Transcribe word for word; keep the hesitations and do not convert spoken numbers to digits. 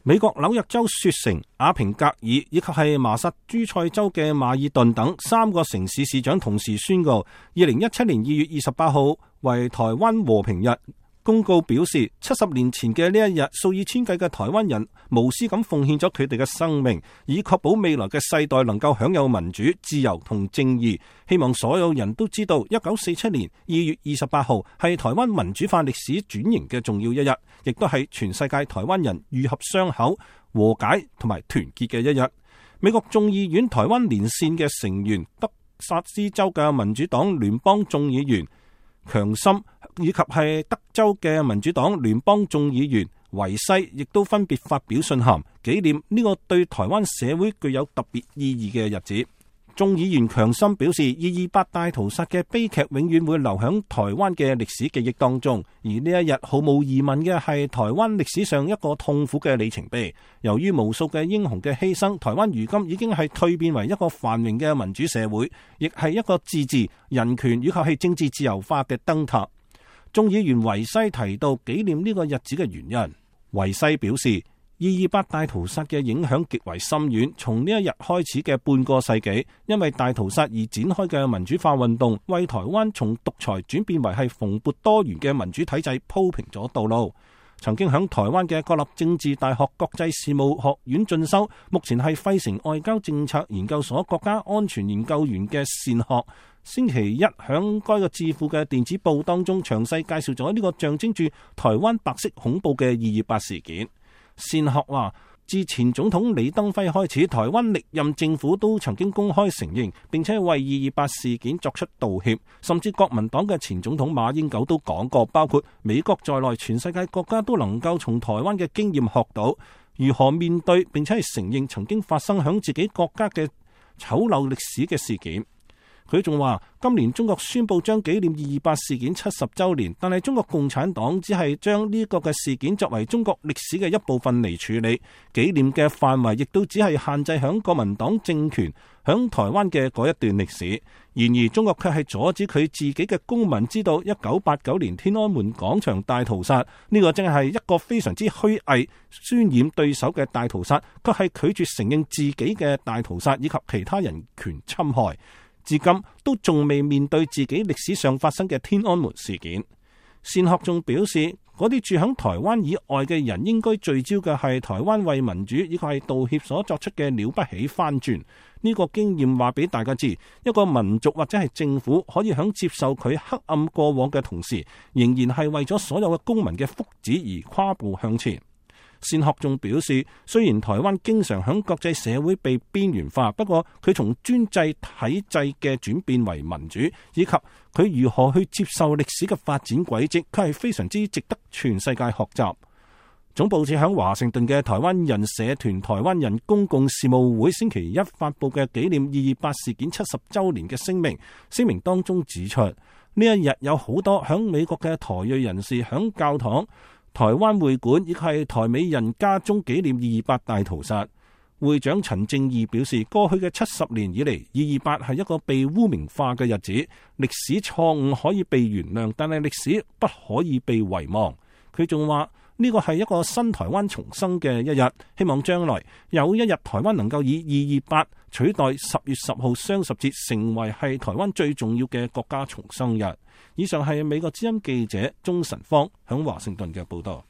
美國紐約州雪城、阿平格爾以及係麻薩諸塞州嘅馬爾頓等三個城市市長同時宣告，二零一七年二月二十八號為台灣和平日。公告表示，七十年前嘅呢一日，數以千計嘅台灣人無私咁奉獻咗佢哋嘅生命，以確保未來嘅世代能夠享有民主、自由同正義。希望所有人都知道，一九四七年二月二十八號係台灣民主化歷史轉型嘅重要一日，亦都係全世界台灣人愈合傷口、和解同埋團結嘅一日。美國眾議院台灣連線嘅成員，德薩斯州嘅民主黨聯邦眾議員強森，以及係德州嘅民主黨聯邦眾議員維西，亦都分別發表信函紀念呢個對台灣社會具有特別意義嘅日子。眾議員強森表示，二二八大屠殺嘅悲劇永遠會留響台灣嘅歷史記憶當中，而呢一日毫無疑問嘅係台灣歷史上一個痛苦嘅里程碑。由於無數嘅英雄嘅犧牲，台灣如今已經係蛻變為一個繁榮嘅民主社會，亦係一個自治、人權以及係政治自由化嘅燈塔。眾議員維西提到紀念呢個日子嘅原因，維西表示，二二八大屠殺嘅影響極為深遠，從呢一日開始嘅半個世紀，因為大屠殺而展開嘅民主化運動，為台灣從獨裁轉變為係蓬勃多元嘅民主體制鋪平咗道路。曾經響台灣嘅國立政治大學國際事務學院進修，目前係費城外交政策研究所國家安全研究員嘅善學，星期一響該個智庫嘅電子報當中詳細介紹咗呢個象徵住台灣白色恐怖嘅二二八事件。善學話，自前總統李登輝開始，台灣歷任政府都曾經公開承認，並且為二二八事件作出道歉，甚至國民黨嘅前總統馬英九都講過，包括美國在內，全世界國家都能夠從台灣嘅經驗學到如何面對，並且係承認曾經發生響自己國家嘅醜陋歷史嘅事件。佢仲話，今年中國宣布將紀念二二八事件七十週年，但係中國共產黨只係將呢個嘅事件作為中國歷史嘅一部分嚟處理，紀念嘅範圍亦都只係限制響國民黨政權響台灣嘅嗰一段歷史。然而中國卻係阻止佢自己嘅公民知道一九八九年天安門廣場大屠殺，呢個正係一個非常之虛偽、渲染對手嘅大屠殺，卻係拒絕承認自己嘅大屠殺以及其他人權侵害。至今都仲未面對自己歷史上發生嘅天安門事件。善學仲表示，嗰啲住響台灣以外嘅人應該聚焦嘅係台灣為民主以及係道歉所作出嘅了不起翻轉。呢個經驗話俾大家知，一個民族或者係政府可以響接受佢黑暗過往嘅同時，仍然係為咗所有嘅公民嘅福祉而跨步向前。善學仲表示，雖然台灣經常響國際社會被邊緣化，不過佢從專制體制嘅轉變為民主，以及佢如何去接受歷史嘅發展軌跡，佢係非常之值得全世界學習。總部設響華盛頓嘅台灣人社團台灣人公共事務會星期一發佈嘅紀念二二八事件七十週年嘅聲明，聲明當中指出，呢一日有好多響美國嘅台裔人士響教堂、台灣會館亦係台美人家中紀念二二八大屠殺。會長陳正義表示，過去嘅七十年以嚟，二二八係一個被污名化嘅日子，歷史錯誤可以被原諒，但係歷史不可以被遺忘。佢仲話呢個係一個新台灣重生嘅一日，希望將來有一日台灣能夠以二二八取代十月十號雙十節，成為係台灣最重要嘅國家重生日。以上係美國之音記者鍾晨芳響華盛頓嘅報道。